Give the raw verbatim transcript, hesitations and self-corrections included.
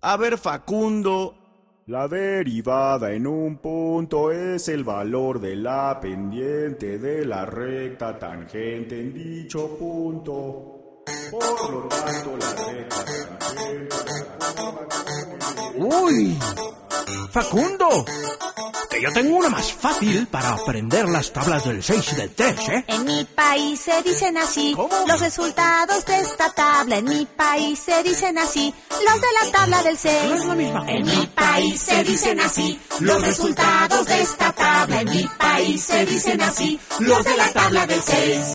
A ver, Facundo. La derivada en un punto es el valor de la pendiente de la recta tangente en dicho punto. Por lo tanto, la recta tangente... ¡Uy! ¡Facundo! Que yo tengo una más fácil para aprender las tablas del seis y del tres, ¿eh? En mi país se dicen así. ¿Cómo? Los resultados de esta tabla. En mi país se dicen así. Los de la tabla del seis. No es la misma. En mi país se dicen así. Los resultados de esta tabla. En mi país se dicen así. Los de la tabla del seis.